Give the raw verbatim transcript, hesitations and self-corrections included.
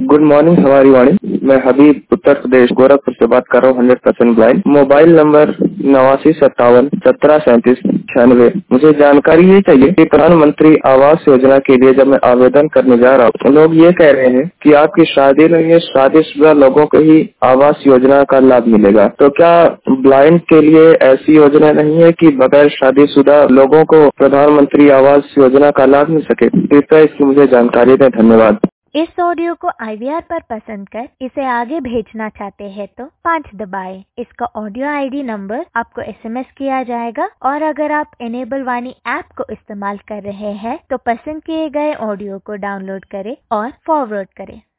Good morning हमारी वाणी। मैं हबीब उत्तर प्रदेश गोरखपुर से बात कर रहा हूँ, hundred percent blind. Mobile number नवासी सत्तावन सत्रह सैंतीस छियानवे। मुझे जानकारी ये चाहिए कि प्रधानमंत्री आवास योजना के लिए जब मैं आवेदन करने जा रहा हूँ, लोग ये कह रहे हैं कि आपकी शादी नहीं है, शादीशुदा लोगों को ही आवास योजना का लाभ मिलेगा। तो क्या ब्लाइंड के लिए ऐसी योजना नहीं है कि बगैर शादीशुदा लोगों को प्रधानमंत्री आवास योजना का लाभ मिल सके? कृपया इसकी मुझे जानकारी दें। धन्यवाद। इस ऑडियो को आई वी आर पर पसंद कर इसे आगे भेजना चाहते हैं तो पाँच दबाएं। इसका ऑडियो आई डी नंबर आपको एस एम एस किया जाएगा और अगर आप इनेबल वाणी ऐप को इस्तेमाल कर रहे हैं तो पसंद किए गए ऑडियो को डाउनलोड करें और फॉरवर्ड करें।